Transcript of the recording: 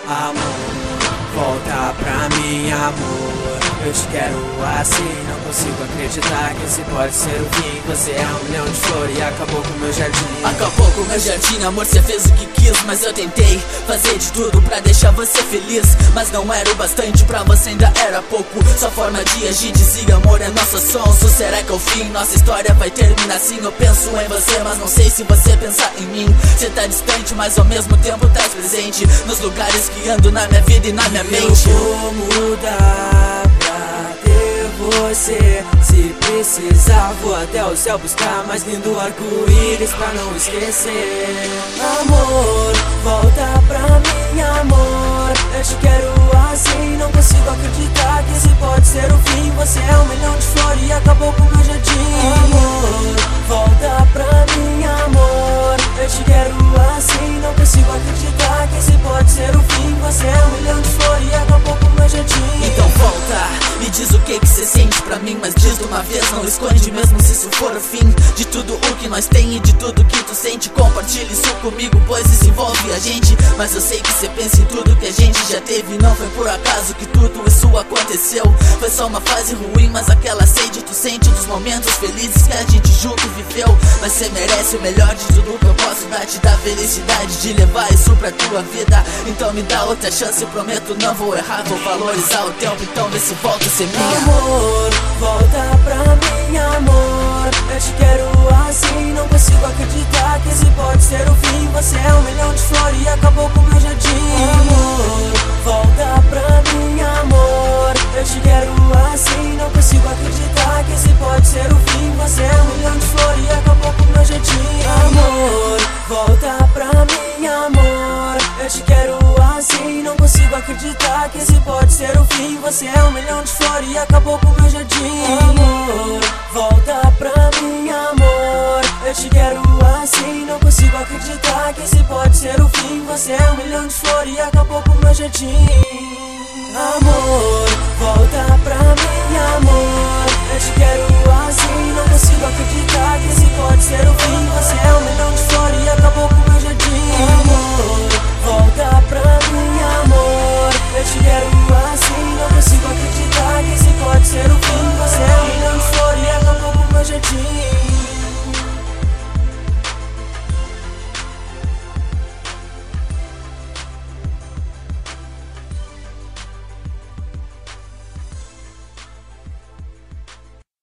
Amor, volta pra mim, amor. Eu te quero assim, não consigo acreditar que esse pode ser o fim. Você é um milhão de flores e acabou com o meu jardim. Acabou com o meu jardim, amor, cê fez o que quis. Mas eu tentei fazer de tudo pra deixar você feliz. Mas não era o bastante, pra você ainda era pouco. Sua forma de agir dizia, amor, é nosso sonso. Será que é o fim? Nossa história vai terminar assim. Eu penso em você, mas não sei se você pensa em mim. Cê tá distante, mas ao mesmo tempo tá presente nos lugares que ando na minha vida e na minha mente. Eu vou mudar pra ter você. Se precisar vou até o céu buscar mais lindo arco-íris pra não esquecer. Amor, volta pra mim, amor. Eu te quero assim, não consigo acreditar que esse pode ser o fim. Você é um milhão de flores e acabou com o meu jardim. Amor, volta pra mim, amor. Eu te quero assim, não consigo acreditar que esse pode ser o fim. Você é um milhão de flores e acabou com o meu jardim. Então volta, me diz o que cê sente pra mim. Mas diz de uma vez, não esconde mesmo se isso for o fim de tudo o que nós tem e de tudo que tu sente. Compartilha isso comigo, pois isso envolve a gente. Mas eu sei que cê pensa em tudo que a gente já teve. Não foi por acaso que tudo isso aconteceu. Foi só uma fase ruim, mas aquela sede tu sente dos momentos felizes que a gente junto viveu. Mas cê merece o melhor de tudo que eu posso dar. Te dar felicidade de levar isso pra tua vida. Então me dá outra chance, eu prometo não vou errar. Vou valorizar o tempo, então vê se volta a ser minha. Amor, volta pra mim, amor. Eu te quero assim, não consigo acreditar que esse pode ser o fim. Você é um milhão de flores e acabou com o meu jardim. Amor, volta pra mim, amor. Eu te quero assim, não consigo acreditar que esse pode ser o fim. Você é um milhão de flores e acabou com o meu jardim. Amor, volta pra mim, amor. Eu te quero assim, não consigo acreditar que esse pode ser o fim. Você é um milhão de flores e acabou com o meu jardim. Amor, volta pra mim, amor. Eu te quero assim, não consigo acreditar que esse pode ser o fim. Você é um milhão de flores e acabou com o meu jardim. Amor, volta